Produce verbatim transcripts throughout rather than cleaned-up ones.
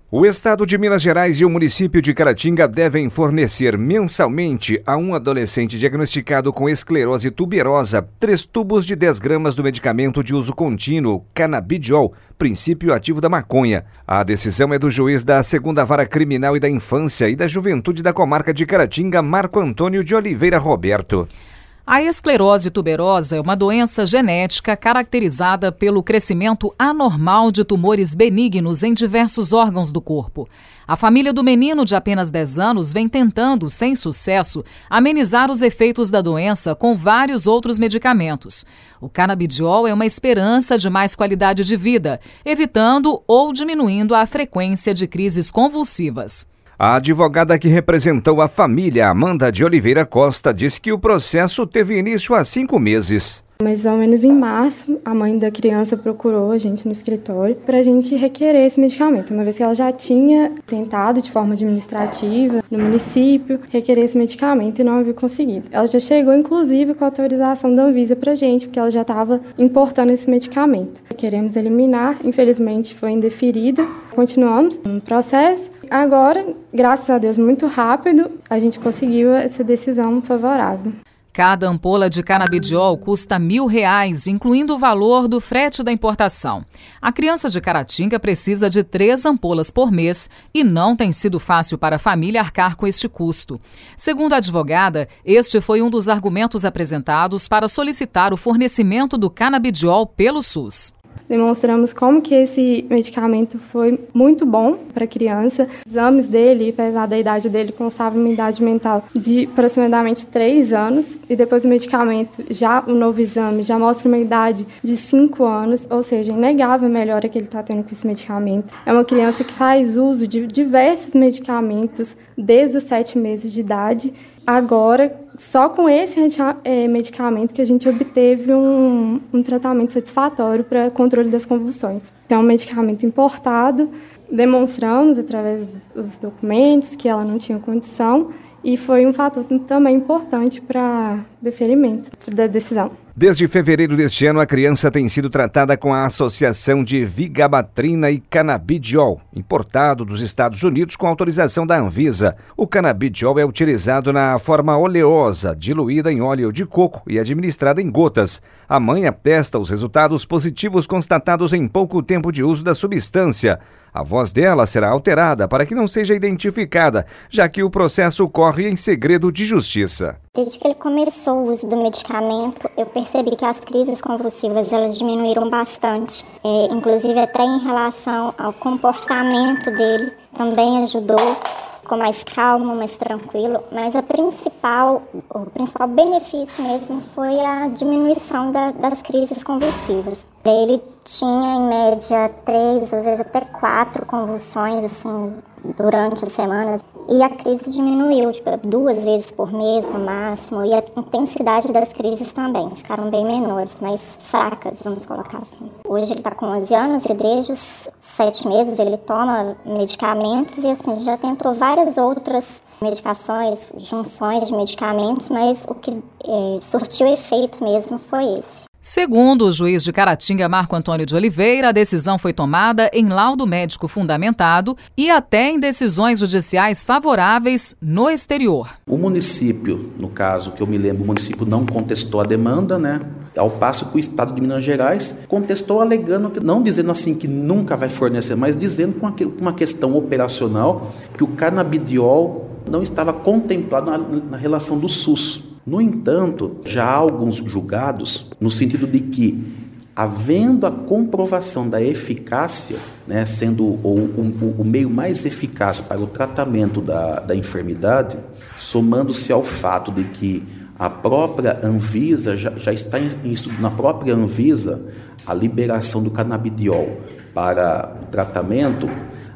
O Estado de Minas Gerais e o município de Caratinga devem fornecer mensalmente a um adolescente diagnosticado com esclerose tuberosa três tubos de dez gramas do medicamento de uso contínuo, canabidiol, princípio ativo da maconha. A decisão é do juiz da Segunda Vara Criminal e da Infância e da Juventude da Comarca de Caratinga, Marco Antônio de Oliveira Roberto. A esclerose tuberosa é uma doença genética caracterizada pelo crescimento anormal de tumores benignos em diversos órgãos do corpo. A família do menino de apenas dez anos vem tentando, sem sucesso, amenizar os efeitos da doença com vários outros medicamentos. O canabidiol é uma esperança de mais qualidade de vida, evitando ou diminuindo a frequência de crises convulsivas. A advogada que representou a família, Amanda de Oliveira Costa, disse que o processo teve início há cinco meses. Mais ou menos em março, a mãe da criança procurou a gente no escritório para a gente requerer esse medicamento, uma vez que ela já tinha tentado de forma administrativa no município requerer esse medicamento e não havia conseguido. Ela já chegou, inclusive, com a autorização da Anvisa para a gente, porque ela já estava importando esse medicamento. Queremos eliminar, infelizmente foi indeferida. Continuamos no processo. Agora, graças a Deus, muito rápido, a gente conseguiu essa decisão favorável. Cada ampola de canabidiol custa mil reais, incluindo o valor do frete da importação. A criança de Caratinga precisa de três ampolas por mês e não tem sido fácil para a família arcar com este custo. Segundo a advogada, este foi um dos argumentos apresentados para solicitar o fornecimento do canabidiol pelo SUS. Demonstramos como que esse medicamento foi muito bom para a criança. Os exames dele, apesar da idade dele, constavam uma idade mental de aproximadamente três anos. E depois do medicamento, já o novo exame já mostra uma idade de cinco anos, ou seja, inegável a melhora que ele está tendo com esse medicamento. É uma criança que faz uso de diversos medicamentos desde os sete meses de idade. Agora, só com esse é, medicamento que a gente obteve um, um tratamento satisfatório para controle das convulsões. É um medicamento importado, demonstramos através dos documentos que ela não tinha condição e foi um fator também importante para deferimento da decisão. Desde fevereiro deste ano, a criança tem sido tratada com a associação de vigabatrina e canabidiol, importado dos Estados Unidos com autorização da Anvisa. O canabidiol é utilizado na forma oleosa, diluída em óleo de coco e administrada em gotas. A mãe atesta os resultados positivos constatados em pouco tempo de uso da substância. A voz dela será alterada para que não seja identificada, já que o processo corre em segredo de justiça. Desde que ele começou o uso do medicamento, eu percebi que as crises convulsivas elas diminuíram bastante. É, inclusive até em relação ao comportamento dele, também ajudou. Ficou mais calmo, mais tranquilo, mas a principal, o principal benefício mesmo foi a diminuição da, das crises convulsivas. Ele tinha em média três, às vezes até quatro convulsões assim, durante as semanas e a crise diminuiu tipo, duas vezes por mês no máximo e a intensidade das crises também ficaram bem menores, mais fracas, vamos colocar assim. Hoje ele está com onze anos e desde os sete meses ele toma medicamentos e assim já tentou várias outras medicações, junções de medicamentos, mas o que eh, surtiu efeito mesmo foi esse. Segundo o juiz de Caratinga, Marco Antônio de Oliveira, a decisão foi tomada em laudo médico fundamentado e até em decisões judiciais favoráveis no exterior. O município, no caso que eu me lembro, o município não contestou a demanda, né? Ao passo que o Estado de Minas Gerais contestou alegando, que, não dizendo assim que nunca vai fornecer, mas dizendo com uma questão operacional que o canabidiol não estava contemplado na, na relação do SUS. No entanto, já há alguns julgados no sentido de que, havendo a comprovação da eficácia, né, sendo o, o, o meio mais eficaz para o tratamento da, da enfermidade, somando-se ao fato de que a própria Anvisa, já, já está em estudo na própria Anvisa, a liberação do canabidiol para o tratamento,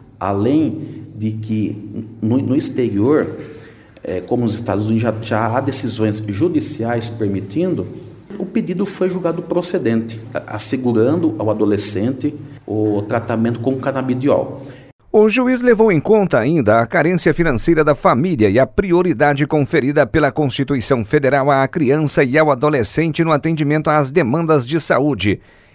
além de que no, no exterior, É, como nos Estados Unidos já, já há decisões judiciais permitindo, o pedido foi julgado procedente, assegurando ao adolescente o tratamento com canabidiol. O juiz levou em conta ainda a carência financeira da família e a prioridade conferida pela Constituição Federal à criança e ao adolescente no atendimento às demandas de saúde.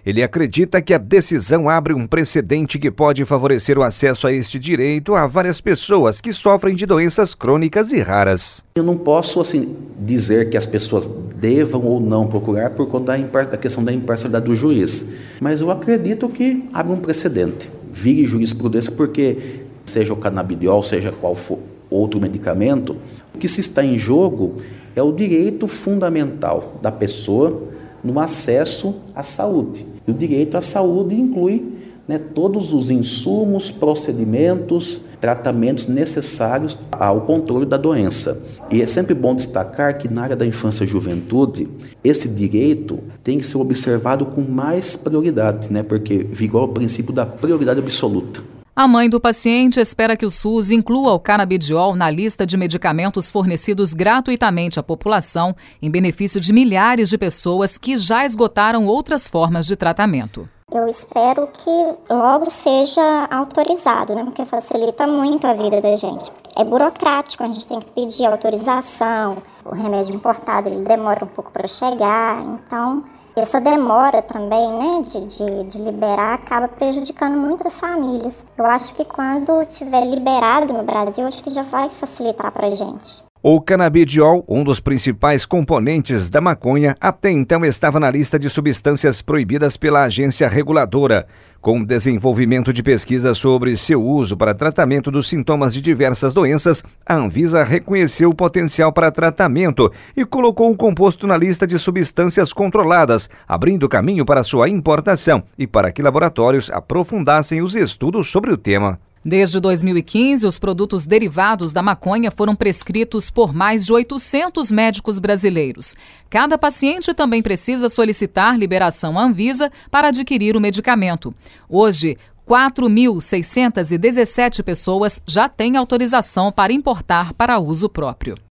Ele acredita que a decisão abre um precedente que pode favorecer o acesso a este direito a várias pessoas que sofrem de doenças crônicas e raras. Eu não posso assim dizer que as pessoas devam ou não procurar por conta da, impar- da questão da imparcialidade do juiz, mas eu acredito que abre um precedente, vire jurisprudência, porque seja o canabidiol, seja qual for outro medicamento, o que se está em jogo é o direito fundamental da pessoa no acesso à saúde. E o direito à saúde inclui, né, todos os insumos, procedimentos, tratamentos necessários ao controle da doença. E é sempre bom destacar que na área da infância e juventude, esse direito tem que ser observado com mais prioridade, né, porque vigora o princípio da prioridade absoluta. A mãe do paciente espera que o SUS inclua o canabidiol na lista de medicamentos fornecidos gratuitamente à população, em benefício de milhares de pessoas que já esgotaram outras formas de tratamento. Eu espero que logo seja autorizado, né? Porque facilita muito a vida da gente. É burocrático, a gente tem que pedir autorização, o remédio importado ele demora um pouco para chegar, então essa demora também, né, de, de, de liberar acaba prejudicando muitas famílias. Eu acho que quando tiver liberado no Brasil, acho que já vai facilitar para a gente. O canabidiol, um dos principais componentes da maconha, até então estava na lista de substâncias proibidas pela agência reguladora. Com o desenvolvimento de pesquisas sobre seu uso para tratamento dos sintomas de diversas doenças, a Anvisa reconheceu o potencial para tratamento e colocou o composto na lista de substâncias controladas, abrindo caminho para sua importação e para que laboratórios aprofundassem os estudos sobre o tema. Desde dois mil e quinze, os produtos derivados da maconha foram prescritos por mais de oitocentos médicos brasileiros. Cada paciente também precisa solicitar liberação à Anvisa para adquirir o medicamento. Hoje, quatro mil seiscentas e dezessete pessoas já têm autorização para importar para uso próprio.